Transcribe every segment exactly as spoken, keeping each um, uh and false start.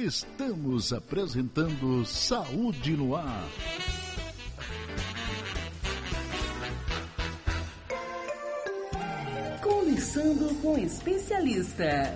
Estamos apresentando Saúde no Ar. Conversando com o especialista.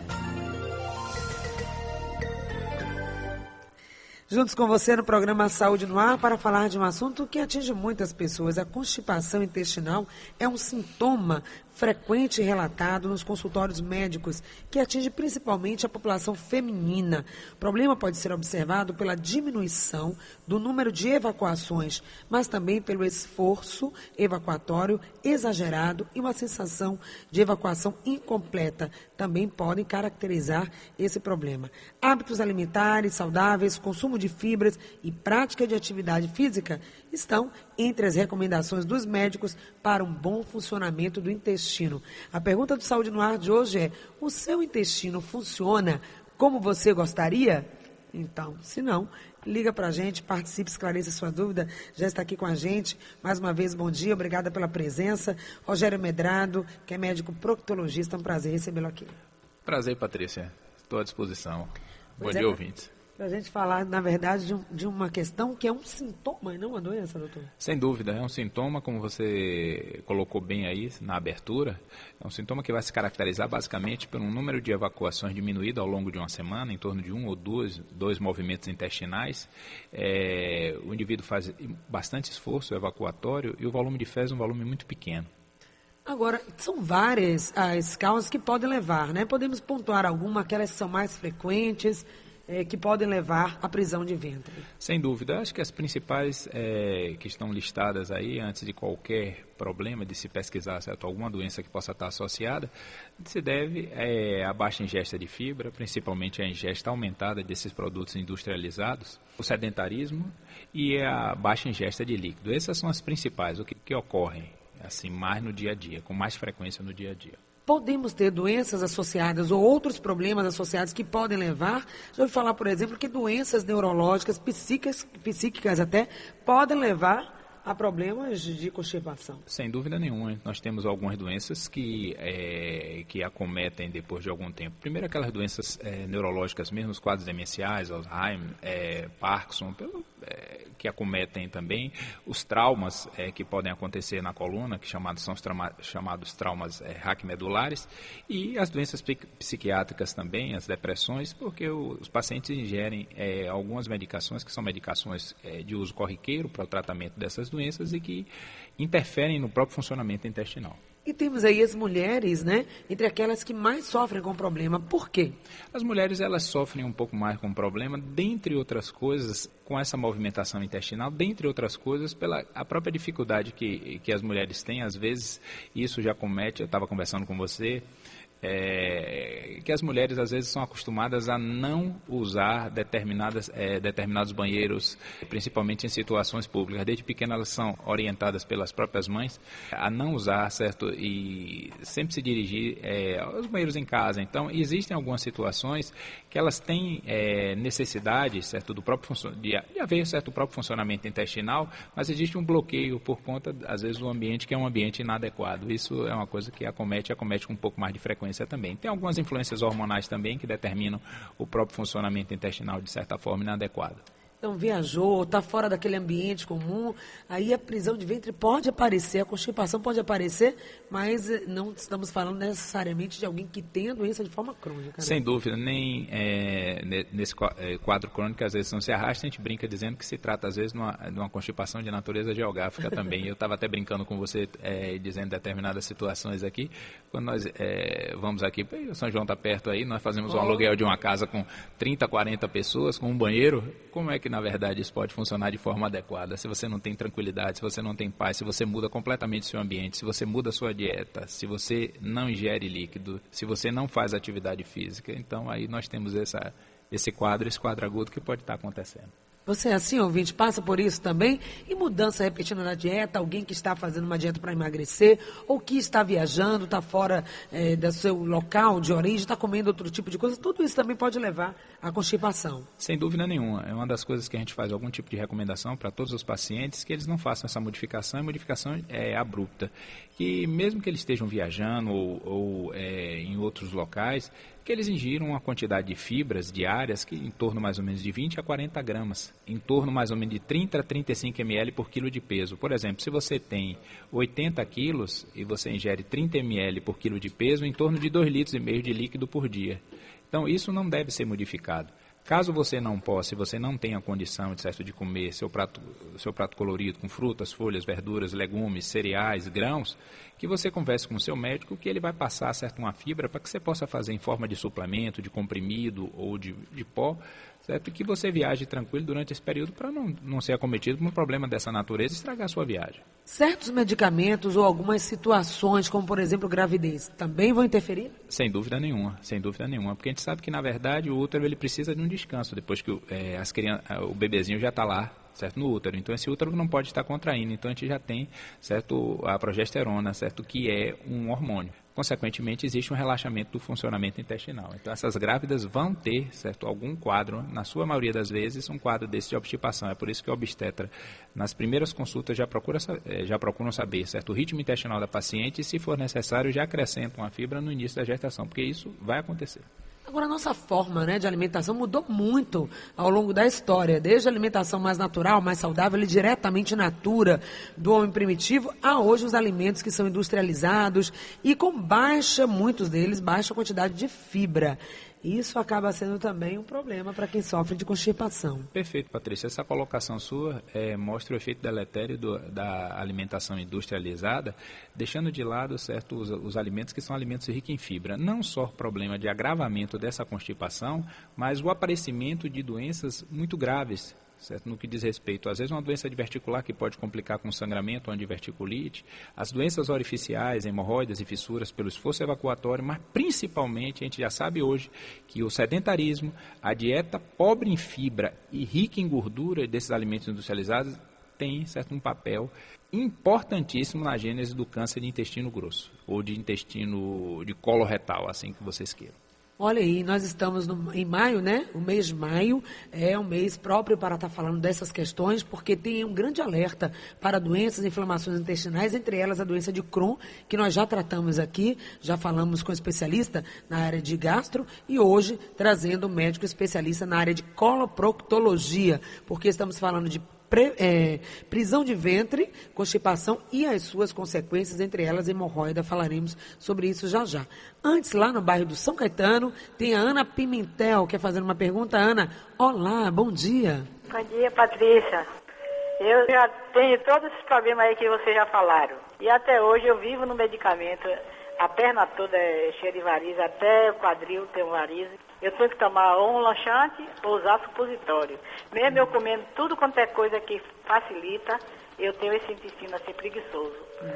Juntos com você no programa Saúde no Ar para falar de um assunto que atinge muitas pessoas. A constipação intestinal é um sintoma frequente e relatado nos consultórios médicos, que atinge principalmente a população feminina. O problema pode ser observado pela diminuição do número de evacuações, mas também pelo esforço evacuatório exagerado e uma sensação de evacuação incompleta. Também podem caracterizar esse problema. Hábitos alimentares saudáveis, consumo de fibras e prática de atividade física estão entre as recomendações dos médicos para um bom funcionamento do intestino. A pergunta do Saúde no Ar de hoje é: o seu intestino funciona como você gostaria? Então, se não, liga para a gente, participe, esclareça sua dúvida. Já está aqui com a gente. Mais uma vez, bom dia, obrigada pela presença. Rogério Medrado, que é médico proctologista, é um prazer recebê-lo aqui. Prazer, Patrícia. Estou à disposição. Bom Pois dia, é, ouvintes. Para a gente falar, na verdade, de, um, de uma questão que é um sintoma e não uma doença, doutor. Sem dúvida, é um sintoma, como você colocou bem aí na abertura, é um sintoma que vai se caracterizar basicamente por um número de evacuações diminuído ao longo de uma semana, em torno de um ou dois, dois movimentos intestinais. É, o indivíduo faz bastante esforço evacuatório e o volume de fezes é um volume muito pequeno. Agora, são várias as causas que podem levar, né? Podemos pontuar alguma, aquelas que são mais frequentes, É, que podem levar à prisão de ventre. Sem dúvida, acho que as principais é, que estão listadas aí, antes de qualquer problema de se pesquisar certo, alguma doença que possa estar associada, se deve é, à baixa ingesta de fibra, principalmente a ingesta aumentada desses produtos industrializados, o sedentarismo e a baixa ingesta de líquido. Essas são as principais, o que, que ocorrem assim, mais no dia a dia, com mais frequência no dia a dia. Podemos ter doenças associadas ou outros problemas associados que podem levar. Já ouvi falar, por exemplo, que doenças neurológicas, psíquicas, psíquicas até, podem levar a problemas de constipação. Sem dúvida nenhuma. Nós temos algumas doenças que, é, que acometem depois de algum tempo. Primeiro, aquelas doenças é, neurológicas mesmo, os quadros demenciais, Alzheimer, é, Parkinson, pelo, é, que acometem também. Os traumas é, que podem acontecer na coluna, que chamados, são os trauma, chamados traumas é, raquimedulares. E as doenças psiquiátricas também, as depressões, porque o, os pacientes ingerem é, algumas medicações que são medicações é, de uso corriqueiro para o tratamento dessas doenças. doenças e que interferem no próprio funcionamento intestinal. E temos aí as mulheres, né, entre aquelas que mais sofrem com o problema. Por quê? As mulheres, elas sofrem um pouco mais com o problema, dentre outras coisas, com essa movimentação intestinal, dentre outras coisas, pela a própria dificuldade que, que as mulheres têm, às vezes, isso já comete, eu estava conversando com você, É, que as mulheres às vezes são acostumadas a não usar determinadas, é, determinados banheiros, principalmente em situações públicas. Desde pequena elas são orientadas pelas próprias mães a não usar, certo? E sempre se dirigir é, aos banheiros em casa. Então, existem algumas situações que elas têm é, necessidade, certo, do próprio de, de haver certo, o próprio funcionamento intestinal, mas existe um bloqueio por conta, às vezes, do ambiente que é um ambiente inadequado. Isso é uma coisa que acomete, acomete com um pouco mais de frequência também. Tem algumas influências hormonais também que determinam o próprio funcionamento intestinal de certa forma inadequado. Então, viajou, está fora daquele ambiente comum, aí a prisão de ventre pode aparecer, a constipação pode aparecer, mas não estamos falando necessariamente de alguém que tem a doença de forma crônica. Né? Sem dúvida, nem é, nesse quadro crônico às vezes não se arrasta, a gente brinca dizendo que se trata às vezes de uma, de uma constipação de natureza geográfica também. Eu estava até brincando com você, é, dizendo determinadas situações aqui, quando nós é, vamos aqui, o São João está perto aí, nós fazemos um aluguel de uma casa com trinta, quarenta pessoas, com um banheiro, como é que na verdade isso pode funcionar de forma adequada? Se você não tem tranquilidade, se você não tem paz, se você muda completamente o seu ambiente, se você muda a sua dieta, se você não ingere líquido, se você não faz atividade física, então aí nós temos essa, esse quadro, esse quadro agudo que pode estar acontecendo. Você é assim, ouvinte, passa por isso também? E mudança repetida na dieta, alguém que está fazendo uma dieta para emagrecer, ou que está viajando, está fora é, do seu local de origem, está comendo outro tipo de coisa, tudo isso também pode levar à constipação. Sem dúvida nenhuma. É uma das coisas que a gente faz algum tipo de recomendação para todos os pacientes, que eles não façam essa modificação, e modificação é abrupta. Que mesmo que eles estejam viajando ou, ou é, em outros locais, que eles ingiram uma quantidade de fibras diárias que em torno mais ou menos de vinte a quarenta gramas, em torno mais ou menos de trinta a trinta e cinco mililitros por quilo de peso. Por exemplo, se você tem oitenta quilos e você ingere trinta mililitros por quilo de peso, em torno de dois litros e meio de líquido por dia. Então, isso não deve ser modificado. Caso você não possa, se você não tenha condição de, certo, de comer seu prato, seu prato colorido com frutas, folhas, verduras, legumes, cereais, grãos, que você converse com o seu médico que ele vai passar, certo, uma fibra para que você possa fazer em forma de suplemento, de comprimido ou de, de pó, certo, que você viaje tranquilo durante esse período para não, não ser acometido por um problema dessa natureza e estragar a sua viagem. Certos medicamentos ou algumas situações, como por exemplo gravidez, também vão interferir? Sem dúvida nenhuma, sem dúvida nenhuma, porque a gente sabe que na verdade o útero ele precisa de um descanso depois que é, as crianças, o bebezinho já está lá, certo, no útero. Então esse útero não pode estar contraindo, então a gente já tem, certo, a progesterona, certo, que é um hormônio. Consequentemente, existe um relaxamento do funcionamento intestinal. Então, essas grávidas vão ter, certo, algum quadro, na sua maioria das vezes, um quadro desse de obstipação. É por isso que o obstetra, nas primeiras consultas, já, procura, já procuram saber, certo, o ritmo intestinal da paciente e, se for necessário, já acrescentam a fibra no início da gestação, porque isso vai acontecer. Agora, a nossa forma, né, de alimentação mudou muito ao longo da história, desde a alimentação mais natural, mais saudável e diretamente natura do homem primitivo, a hoje os alimentos que são industrializados e com baixa, muitos deles, baixa quantidade de fibra. Isso acaba sendo também um problema para quem sofre de constipação. Perfeito, Patrícia. Essa colocação sua é, mostra o efeito deletério do, da alimentação industrializada, deixando de lado, certo, os, os alimentos que são alimentos ricos em fibra. Não só o problema de agravamento dessa constipação, mas o aparecimento de doenças muito graves, certo? No que diz respeito, às vezes, uma doença diverticular que pode complicar com sangramento, uma diverticulite, as doenças orificiais, hemorroidas e fissuras pelo esforço evacuatório, mas principalmente, a gente já sabe hoje que o sedentarismo, a dieta pobre em fibra e rica em gordura desses alimentos industrializados tem, certo, um papel importantíssimo na gênese do câncer de intestino grosso, ou de intestino de colo retal, assim que vocês queiram. Olha aí, nós estamos no, em maio, né? O mês de maio é um mês próprio para estar falando dessas questões, porque tem um grande alerta para doenças e inflamações intestinais, entre elas a doença de Crohn, que nós já tratamos aqui, já falamos com especialista na área de gastro, e hoje trazendo um médico especialista na área de coloproctologia, porque estamos falando de Pre, é, prisão de ventre, constipação e as suas consequências, entre elas hemorroida. Falaremos sobre isso já já. Antes, lá no bairro do São Caetano, tem a Ana Pimentel, quer fazer uma pergunta. Ana, olá, bom dia. Bom dia, Patrícia. Eu já tenho todos esses problemas aí que vocês já falaram. E até hoje eu vivo no medicamento. A perna toda é cheia de varizes, até o quadril tem varizes. Eu tenho que tomar ou um laxante ou usar supositório. Mesmo eu comendo tudo quanto é coisa que facilita, eu tenho esse intestino assim preguiçoso. Uhum.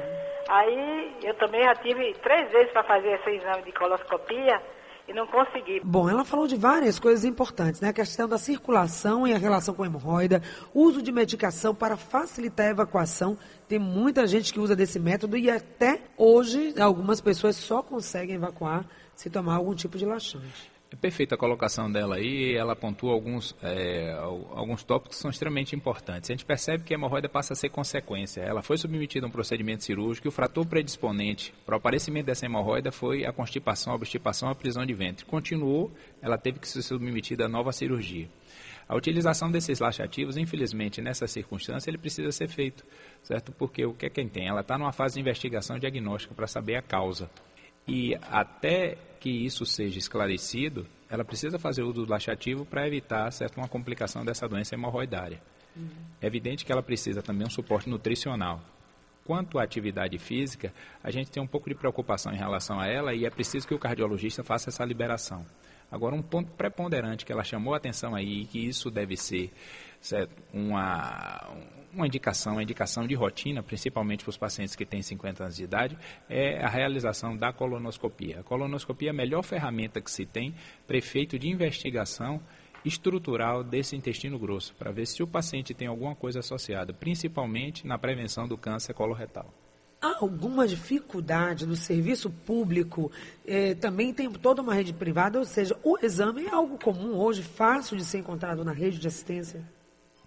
Aí eu também já tive três vezes para fazer esse exame de coloscopia e não consegui. Bom, ela falou de várias coisas importantes, né? A questão da circulação e a relação com a hemorroida, uso de medicação para facilitar a evacuação. Tem muita gente que usa desse método e até hoje algumas pessoas só conseguem evacuar se tomar algum tipo de laxante. É perfeita a colocação dela aí, ela pontua alguns, é, alguns tópicos que são extremamente importantes. A gente percebe que a hemorroida passa a ser consequência. Ela foi submetida a um procedimento cirúrgico e o fator predisponente para o aparecimento dessa hemorroida foi a constipação, a obstipação, a prisão de ventre. Continuou, ela teve que ser submetida a nova cirurgia. A utilização desses laxativos, infelizmente, nessa circunstância, ele precisa ser feito, certo? Porque o que é quem tem? Ela está numa fase de investigação diagnóstica para saber a causa. E até que isso seja esclarecido, ela precisa fazer uso do laxativo para evitar, certo, uma complicação dessa doença hemorroidária. Uhum. É evidente que ela precisa também um suporte nutricional. Quanto à atividade física, a gente tem um pouco de preocupação em relação a ela e é preciso que o cardiologista faça essa liberação. Agora, um ponto preponderante que ela chamou a atenção aí, e que isso deve ser, certo, uma, uma indicação, uma indicação de rotina, principalmente para os pacientes que têm cinquenta anos de idade, é a realização da colonoscopia. A colonoscopia é a melhor ferramenta que se tem para efeito de investigação estrutural desse intestino grosso, para ver se o paciente tem alguma coisa associada, principalmente na prevenção do câncer coloretal. Há alguma dificuldade do serviço público? Eh, também tem toda uma rede privada, ou seja, o exame é algo comum hoje, fácil de ser encontrado na rede de assistência?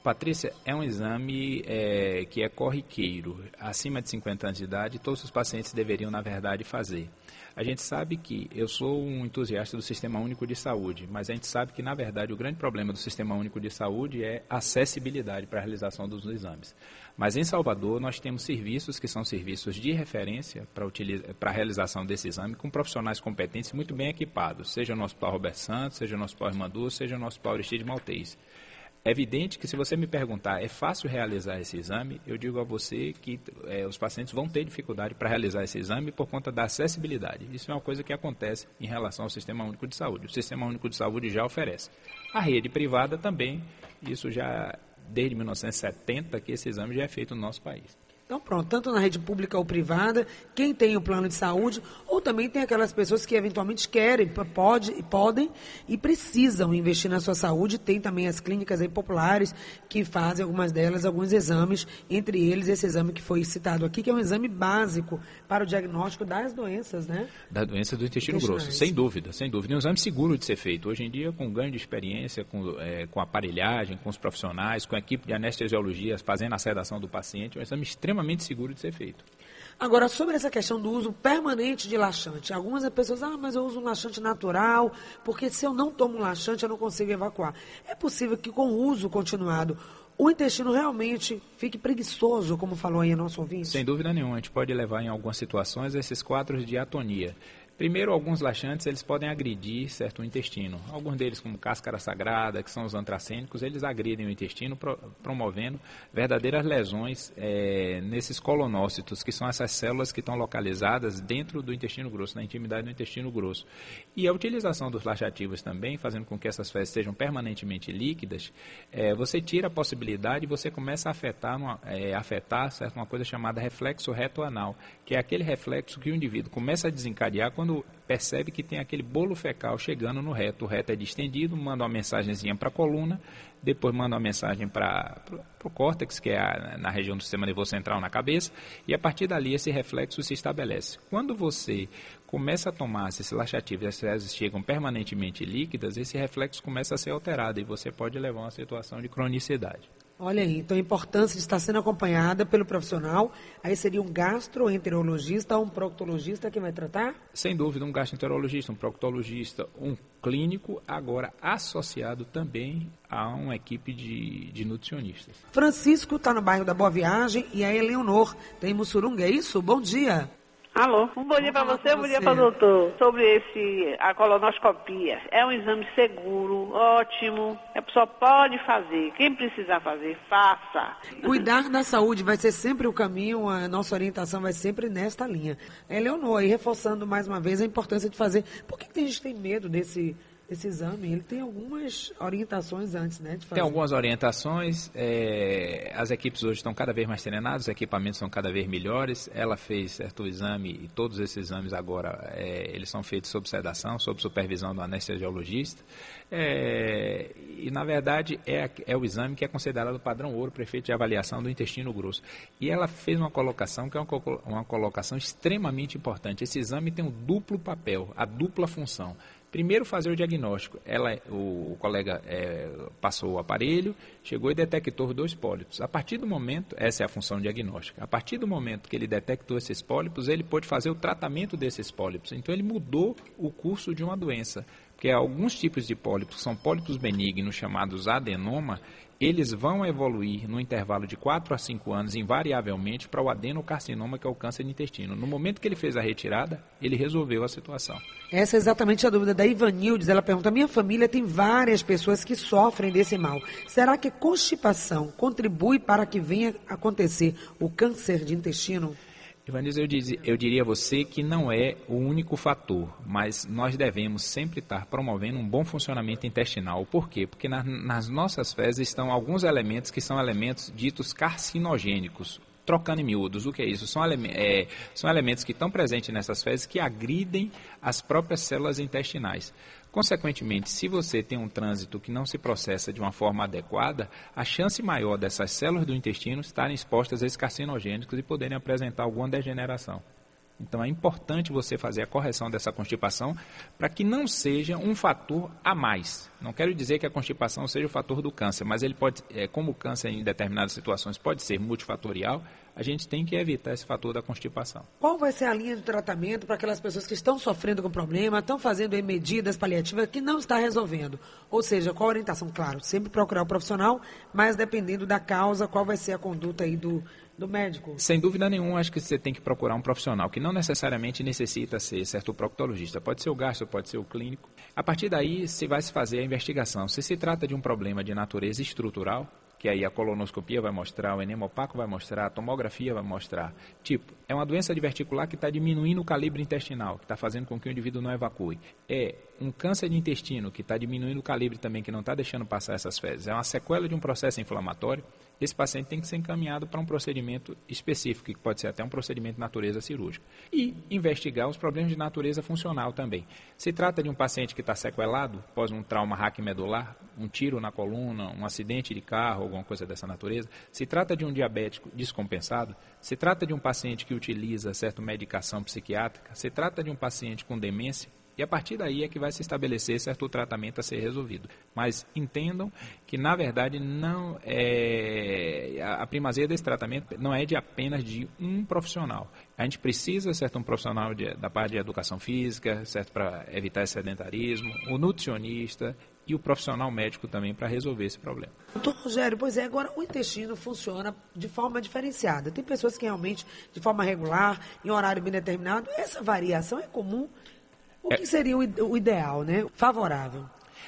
Patrícia, é um exame é, que é corriqueiro. Acima de cinquenta anos de idade, todos os pacientes deveriam, na verdade, fazer. A gente sabe que, eu sou um entusiasta do Sistema Único de Saúde, mas a gente sabe que, na verdade, o grande problema do Sistema Único de Saúde é acessibilidade para a realização dos exames. Mas em Salvador nós temos serviços que são serviços de referência para, para a realização desse exame, com profissionais competentes e muito bem equipados, seja no Hospital Roberto Santos, seja no Hospital Irmandu, seja no Hospital Aristide Maltês. É evidente que se você me perguntar, é fácil realizar esse exame, eu digo a você que é, os pacientes vão ter dificuldade para realizar esse exame por conta da acessibilidade. Isso é uma coisa que acontece em relação ao Sistema Único de Saúde. O Sistema Único de Saúde já oferece. A rede privada também, isso já desde mil novecentos e setenta que esse exame já é feito no nosso país. Então pronto, tanto na rede pública ou privada, quem tem o plano de saúde, ou também tem aquelas pessoas que eventualmente querem, pode, podem e precisam investir na sua saúde. Tem também as clínicas aí populares que fazem, algumas delas, alguns exames, entre eles esse exame que foi citado aqui, que é um exame básico para o diagnóstico das doenças, né? Da doença do intestino grosso, sem dúvida, sem dúvida. É um exame seguro de ser feito. Hoje em dia, com ganho de experiência, com, é, com aparelhagem, com os profissionais, com a equipe de anestesiologia, fazendo a sedação do paciente, é um exame extremamente seguro de ser feito. Agora, sobre essa questão do uso permanente de laxante, algumas pessoas, ah, mas eu uso um laxante natural, porque se eu não tomo um laxante eu não consigo evacuar. É possível que com o uso continuado o intestino realmente fique preguiçoso, como falou aí o nosso ouvinte? Sem dúvida nenhuma, a gente pode levar em algumas situações esses quadros de atonia. Primeiro, alguns laxantes eles podem agredir certo o intestino. Alguns deles, como cáscara sagrada, que são os antracênicos, eles agridem o intestino, pro, promovendo verdadeiras lesões é, nesses colonócitos, que são essas células que estão localizadas dentro do intestino grosso, na intimidade do intestino grosso. E a utilização dos laxativos também, fazendo com que essas fezes sejam permanentemente líquidas, é, você tira a possibilidade e você começa a afetar, uma, é, afetar certo, uma coisa chamada reflexo reto-anal, que é aquele reflexo que o indivíduo começa a desencadear quando quando percebe que tem aquele bolo fecal chegando no reto. O reto é distendido, manda uma mensagenzinha para a coluna, depois manda uma mensagem para o córtex, que é a, na região do sistema nervoso central na cabeça, e a partir dali esse reflexo se estabelece. Quando você começa a tomar esses laxativos e as fezes chegam permanentemente líquidas, esse reflexo começa a ser alterado e você pode levar a uma situação de cronicidade. Olha aí, então a importância de estar sendo acompanhada pelo profissional, aí seria um gastroenterologista ou um proctologista que vai tratar? Sem dúvida, um gastroenterologista, um proctologista, um clínico, agora associado também a uma equipe de, de nutricionistas. Francisco está no bairro da Boa Viagem e a Eleonor tem Mussurunga, é isso? Bom dia. Alô, um bom dia para você, um bom dia para o doutor. Sobre esse, a colonoscopia, é um exame seguro, ótimo, a pessoa pode fazer, quem precisar fazer, faça. Cuidar da saúde vai ser sempre o caminho, a nossa orientação vai sempre nesta linha. Eleonor, aí reforçando mais uma vez a importância de fazer. Por que tem gente que tem medo desse... Esse exame, ele tem algumas orientações antes, né, de fazer. Tem algumas orientações, é, as equipes hoje estão cada vez mais treinadas, os equipamentos são cada vez melhores. Ela fez certo exame e todos esses exames agora, é, eles são feitos sob sedação, sob supervisão do anestesiologista. É, e, na verdade, é, é o exame que é considerado o padrão ouro para efeito de avaliação do intestino grosso. E ela fez uma colocação que é uma, uma colocação extremamente importante. Esse exame tem um duplo papel, a dupla função. Primeiro, fazer o diagnóstico. Ela, o, o colega é, passou o aparelho, chegou e detectou dois pólipos. A partir do momento, essa é a função diagnóstica, a partir do momento que ele detectou esses pólipos, ele pôde fazer o tratamento desses pólipos. Então, ele mudou o curso de uma doença. Porque alguns tipos de pólipos, são pólipos benignos, chamados adenoma, eles vão evoluir no intervalo de quatro a cinco anos, invariavelmente, para o adenocarcinoma, que é o câncer de intestino. No momento que ele fez a retirada, ele resolveu a situação. Essa é exatamente a dúvida da Ivanildes. Ela pergunta, minha família tem várias pessoas que sofrem desse mal. Será que constipação contribui para que venha acontecer o câncer de intestino? Ivanildes, eu, diz, eu diria a você que não é o único fator, mas nós devemos sempre estar promovendo um bom funcionamento intestinal. Por quê? Porque na, nas nossas fezes estão alguns elementos que são elementos ditos carcinogênicos. Trocando em miúdos, o que é isso? São, ele, é, são elementos que estão presentes nessas fezes que agridem as próprias células intestinais. Consequentemente, se você tem um trânsito que não se processa de uma forma adequada, a chance maior dessas células do intestino estarem expostas a esses carcinogênicos e poderem apresentar alguma degeneração. Então é importante você fazer a correção dessa constipação para que não seja um fator a mais. Não quero dizer que a constipação seja o fator do câncer, mas ele pode, é, como o câncer em determinadas situações pode ser multifatorial, a gente tem que evitar esse fator da constipação. Qual vai ser a linha de tratamento para aquelas pessoas que estão sofrendo com problema, estão fazendo aí medidas paliativas que não está resolvendo? Ou seja, qual a orientação? Claro, sempre procurar o profissional, mas dependendo da causa, qual vai ser a conduta aí do, do médico? Sem dúvida nenhuma, acho que você tem que procurar um profissional que não necessariamente necessita ser certo proctologista. Pode ser o gastro, pode ser o clínico. A partir daí, se vai se fazer a investigação. Se se trata de um problema de natureza estrutural, que aí a colonoscopia vai mostrar, o enema opaco vai mostrar, a tomografia vai mostrar. Tipo, é uma doença diverticular que está diminuindo o calibre intestinal, que está fazendo com que o indivíduo não evacue. É um câncer de intestino que está diminuindo o calibre também, que não está deixando passar essas fezes. É uma sequela de um processo inflamatório. Esse paciente tem que ser encaminhado para um procedimento específico, que pode ser até um procedimento de natureza cirúrgica. E investigar os problemas de natureza funcional também. Se trata de um paciente que está sequelado, após um trauma raquimedular, um tiro na coluna, um acidente de carro, alguma coisa dessa natureza. Se trata de um diabético descompensado. Se trata de um paciente que utiliza certa medicação psiquiátrica. Se trata de um paciente com demência. E a partir daí é que vai se estabelecer certo tratamento a ser resolvido. Mas entendam que, na verdade, não é, a primazia desse tratamento não é de apenas de um profissional. A gente precisa, certo, um profissional de, da parte de educação física, certo, para evitar esse sedentarismo, o nutricionista e o profissional médico também para resolver esse problema. Doutor Rogério, pois é, agora o intestino funciona de forma diferenciada. Tem pessoas que realmente, de forma regular, em horário bem determinado, essa variação é comum. O que seria o ideal, né? Favorável?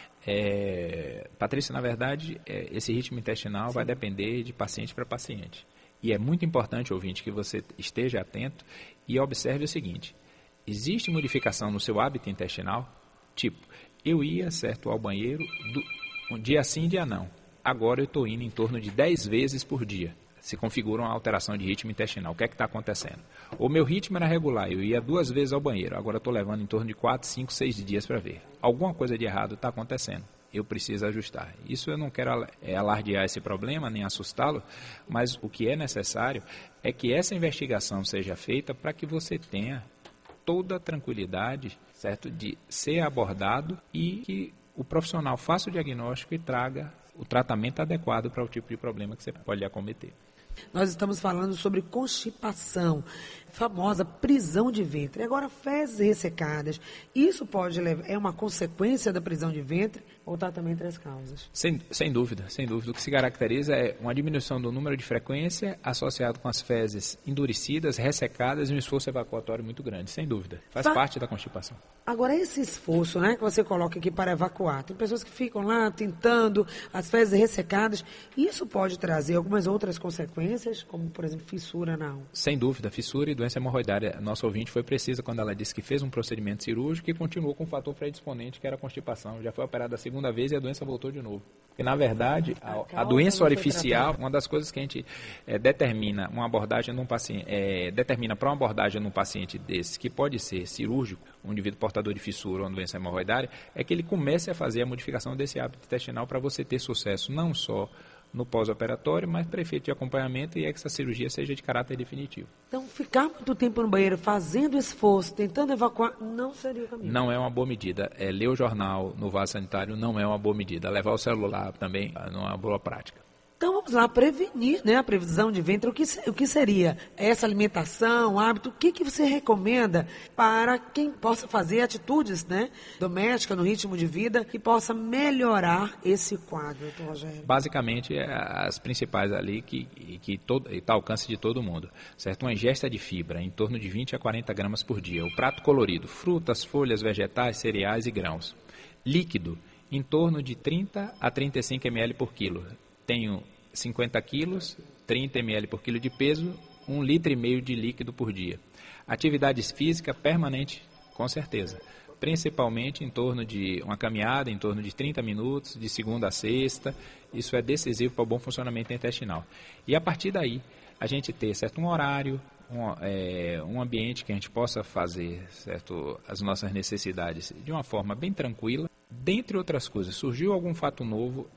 É, Patrícia, na verdade, é, esse ritmo intestinal Sim. vai depender de paciente para paciente. E é muito importante, ouvinte, que você esteja atento e observe o seguinte. Existe modificação no seu hábito intestinal? Tipo, eu ia, certo, ao banheiro do, um dia sim, dia não. Agora eu estou indo em torno de dez vezes por dia. Se configura uma alteração de ritmo intestinal. O que é que está acontecendo? O meu ritmo era regular, eu ia duas vezes ao banheiro, agora estou levando em torno de quatro, cinco, seis dias para ver. Alguma coisa de errado está acontecendo, eu preciso ajustar. Isso eu não quero alardear esse problema, nem assustá-lo, mas o que é necessário é que essa investigação seja feita para que você tenha toda a tranquilidade, certo, de ser abordado e que o profissional faça o diagnóstico e traga o tratamento adequado para o tipo de problema que você pode acometer. Nós estamos falando sobre constipação, famosa prisão de ventre. Agora, fezes ressecadas, isso pode levar, é uma consequência da prisão de ventre ou está também entre as causas? Sem, sem dúvida, sem dúvida. O que se caracteriza é uma diminuição do número de frequência associado com as fezes endurecidas, ressecadas e um esforço evacuatório muito grande, sem dúvida. Faz Fa- parte da constipação. Agora, esse esforço, né, que você coloca aqui para evacuar, tem pessoas que ficam lá tentando as fezes ressecadas, isso pode trazer algumas outras consequências, como, por exemplo, fissura anal? Sem dúvida, fissura e doença hemorroidária. Nossa ouvinte foi precisa quando ela disse que fez um procedimento cirúrgico e continuou com o fator predisponente, que era a constipação. Já foi operada a segunda vez e a doença voltou de novo. Porque, na verdade, a, a doença orificial, uma das coisas que a gente é, determina uma abordagem num paciente, é, determina para uma abordagem num paciente desse, que pode ser cirúrgico, um indivíduo portador de fissura ou uma doença hemorroidária, é que ele comece a fazer a modificação desse hábito intestinal para você ter sucesso não só no pós-operatório, mas para efeito de acompanhamento e é que essa cirurgia seja de caráter definitivo. Então, ficar muito tempo no banheiro fazendo esforço, tentando evacuar, não seria o caminho? Não é uma boa medida. É, ler o jornal no vaso sanitário não é uma boa medida. Levar o celular também não é uma boa prática. Então, vamos lá, prevenir, né, a previsão de ventre. O que, o que seria essa alimentação, hábito? O que, que você recomenda para quem possa fazer atitudes, né, domésticas, no ritmo de vida, que possa melhorar esse quadro, doutor Rogério? Basicamente, é as principais ali que que está ao alcance de todo mundo. Certo? Uma ingesta de fibra em torno de vinte a quarenta gramas por dia. O prato colorido, frutas, folhas, vegetais, cereais e grãos. Líquido, em torno de trinta a trinta e cinco mililitros por quilo. Tenho cinquenta quilos, trinta mililitros por quilo de peso, um litro e meio de líquido por dia. Atividade física permanente, com certeza. Principalmente em torno de uma caminhada, em torno de trinta minutos, de segunda a sexta. Isso é decisivo para o bom funcionamento intestinal. E a partir daí, a gente ter certo, um horário, um, é, um ambiente que a gente possa fazer certo, as nossas necessidades de uma forma bem tranquila. Dentre outras coisas, surgiu algum fato novo,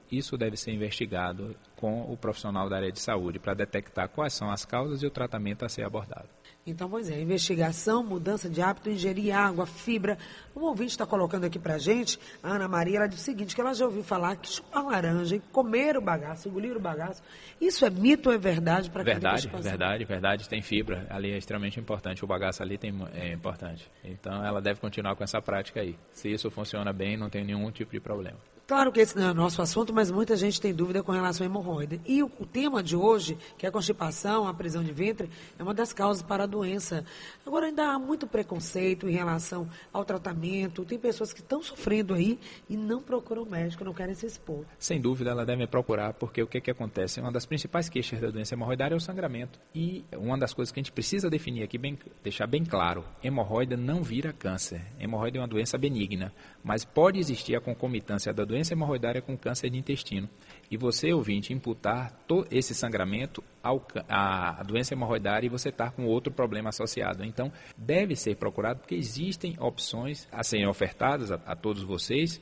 isso deve ser investigado com o profissional da área de saúde para detectar quais são as causas e o tratamento a ser abordado. Então, pois é, investigação, mudança de hábito, ingerir água, fibra. Um ouvinte está colocando aqui para a gente, a Ana Maria, ela diz o seguinte, que ela já ouviu falar que chupar laranja e comer o bagaço, engolir o bagaço, isso é mito ou é verdade? Para verdade, verdade, verdade, tem fibra, ali é extremamente importante, o bagaço ali tem, é importante. Então, ela deve continuar com essa prática aí. Se isso funciona bem, não tem nenhum tipo de problema. Claro que esse não é o nosso assunto, mas muita gente tem dúvida com relação à hemorroida. E o, o tema de hoje, que é a constipação, a prisão de ventre, é uma das causas para a doença. Agora, ainda há muito preconceito em relação ao tratamento. Tem pessoas que estão sofrendo aí e não procuram médico, não querem se expor. Sem dúvida, ela deve procurar, porque o que, que acontece? Uma das principais queixas da doença hemorroidária é o sangramento. E uma das coisas que a gente precisa definir aqui, bem, deixar bem claro, hemorroida não vira câncer. Hemorroida é uma doença benigna, mas pode existir a concomitância da doença doença hemorroidária com câncer de intestino. E você, ouvinte, imputar todo esse sangramento ao, à doença hemorroidária e você estar com outro problema associado. Então, deve ser procurado porque existem opções a serem ofertadas a, a todos vocês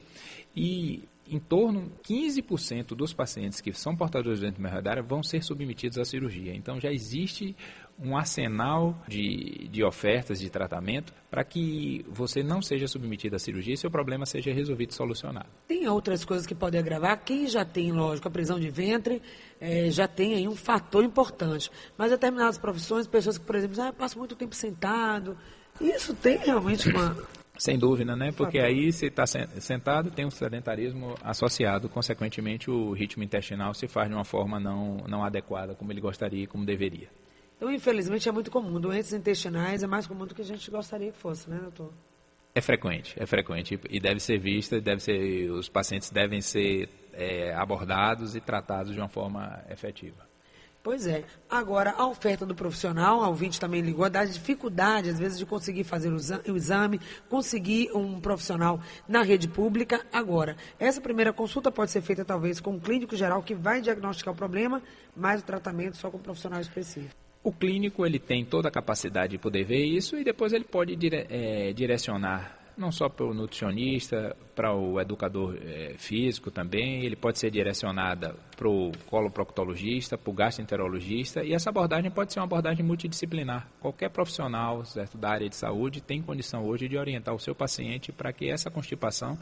e em torno de quinze por cento dos pacientes que são portadores de doença hemorroidária vão ser submetidos à cirurgia. Então, já existe um arsenal de, de ofertas de tratamento para que você não seja submetido à cirurgia e seu problema seja resolvido e solucionado. Tem outras coisas que podem agravar. Quem já tem, lógico, a prisão de ventre, é, já tem aí um fator importante. Mas determinadas profissões, pessoas que, por exemplo, ah, passam muito tempo sentado, isso tem realmente uma... Sem dúvida, né? Porque aí, se está sentado, tem um sedentarismo associado. Consequentemente, o ritmo intestinal se faz de uma forma não, não adequada, como ele gostaria e como deveria. Então, infelizmente, é muito comum. Doenças intestinais é mais comum do que a gente gostaria que fosse, né, doutor? É frequente, é frequente. E deve ser vista, deve ser, os pacientes devem ser é, abordados e tratados de uma forma efetiva. Pois é. Agora, a oferta do profissional, a ouvinte também ligou, dá dificuldade, às vezes, de conseguir fazer o exame, conseguir um profissional na rede pública. Agora, essa primeira consulta pode ser feita, talvez, com um clínico geral que vai diagnosticar o problema, mas o tratamento só com um profissional específico. O clínico, ele tem toda a capacidade de poder ver isso e depois ele pode dire, é, direcionar, não só para o nutricionista, para o educador é, físico também, ele pode ser direcionada para o coloproctologista, para o gastroenterologista, e essa abordagem pode ser uma abordagem multidisciplinar. Qualquer profissional, certo, da área de saúde tem condição hoje de orientar o seu paciente para que essa constipação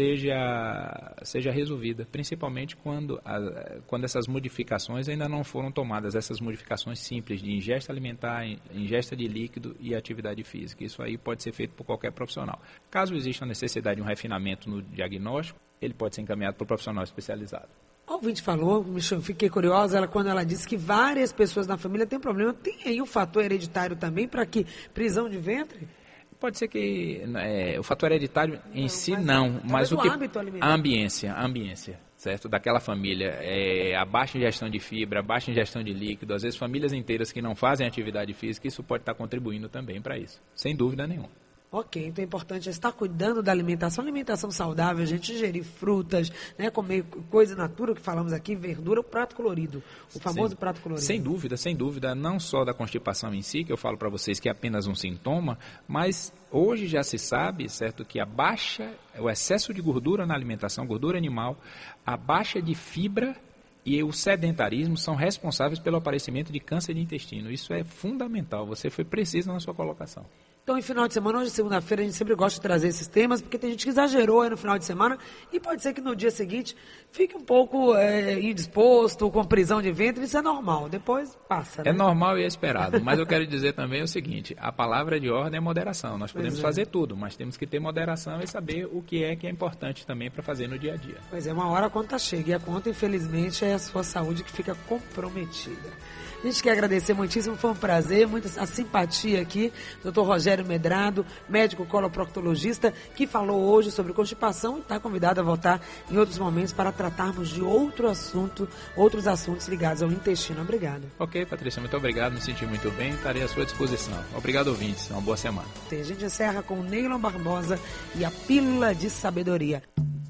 seja, seja resolvida, principalmente quando, a, quando essas modificações ainda não foram tomadas, essas modificações simples de ingesta alimentar, ingesta de líquido e atividade física. Isso aí pode ser feito por qualquer profissional. Caso exista a necessidade de um refinamento no diagnóstico, ele pode ser encaminhado para o profissional especializado. O ouvinte falou, fiquei curiosa, ela, quando ela disse que várias pessoas na família têm problema. Tem aí um fator hereditário também para que prisão de ventre? Pode ser que é, o fator hereditário em não, si mas, não, mas o que hábito alimentar. a ambiência, a ambiência, certo, daquela família, é, a baixa ingestão de fibra, a baixa ingestão de líquido, às vezes famílias inteiras que não fazem atividade física, isso pode estar contribuindo também para isso, sem dúvida nenhuma. Ok, então é importante estar cuidando da alimentação, alimentação saudável, a gente ingerir frutas, né, comer coisa natura, que falamos aqui, verdura, o prato colorido, o famoso sem, prato colorido. Sem dúvida, sem dúvida, não só da constipação em si, que eu falo para vocês que é apenas um sintoma, mas hoje já se sabe, certo, que a baixa, o excesso de gordura na alimentação, gordura animal, a baixa de fibra e o sedentarismo são responsáveis pelo aparecimento de câncer de intestino. Isso é fundamental, você foi preciso na sua colocação. Então, em final de semana, hoje, segunda-feira, a gente sempre gosta de trazer esses temas, porque tem gente que exagerou aí no final de semana e pode ser que no dia seguinte fique um pouco é, indisposto, com prisão de ventre, isso é normal, depois passa, né? É normal e é esperado, mas eu quero dizer também o seguinte, a palavra de ordem é moderação, nós podemos é. fazer tudo, mas temos que ter moderação e saber o que é que é importante também para fazer no dia a dia. Pois é, uma hora a conta chega e a conta, infelizmente, é a sua saúde que fica comprometida. A gente quer agradecer muitíssimo, foi um prazer, muita a simpatia aqui, doutor Rogério Medrado, médico coloproctologista, que falou hoje sobre constipação e está convidado a voltar em outros momentos para tratarmos de outro assunto, outros assuntos ligados ao intestino. Obrigada. Ok, Patrícia, muito obrigado, me senti muito bem, estarei à sua disposição. Obrigado, ouvintes, uma boa semana. A gente encerra com Neylon Barbosa e a Pílula de Sabedoria.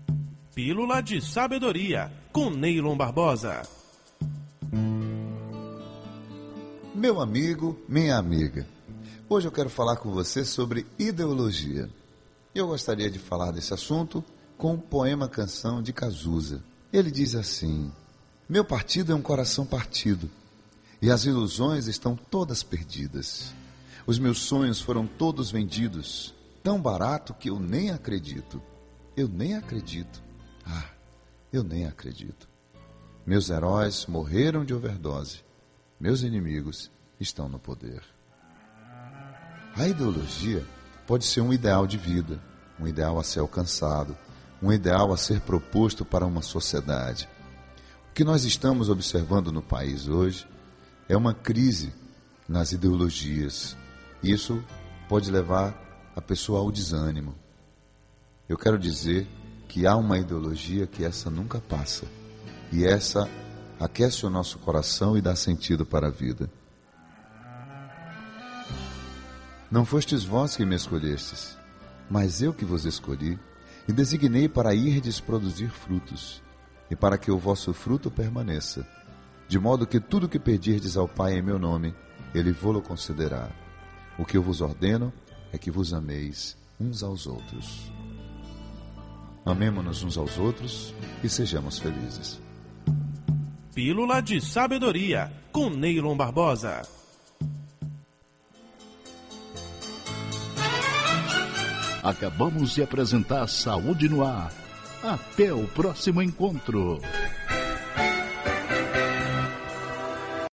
Pílula de Sabedoria, com Neylon Barbosa. Meu amigo, minha amiga, hoje eu quero falar com você sobre ideologia. Eu gostaria de falar desse assunto com um poema-canção de Cazuza. Ele diz assim: meu partido é um coração partido, e as ilusões estão todas perdidas. Os meus sonhos foram todos vendidos, tão barato que eu nem acredito. Eu nem acredito. Ah, eu nem acredito. Meus heróis morreram de overdose. Meus inimigos estão no poder. A ideologia pode ser um ideal de vida, um ideal a ser alcançado, um ideal a ser proposto para uma sociedade. O que nós estamos observando no país hoje é uma crise nas ideologias. Isso pode levar a pessoa ao desânimo. Eu quero dizer que há uma ideologia que essa nunca passa, e essa aquece o nosso coração e dá sentido para a vida. Não fostes vós que me escolhestes, mas eu que vos escolhi, e designei para irdes produzir frutos, e para que o vosso fruto permaneça, de modo que tudo que pedirdes ao Pai em meu nome, Ele vô-lo concederá. O que eu vos ordeno é que vos ameis uns aos outros. Amemo-nos uns aos outros e sejamos felizes. Pílula de Sabedoria, com Neylon Barbosa. Acabamos de apresentar Saúde no Ar. Até o próximo encontro.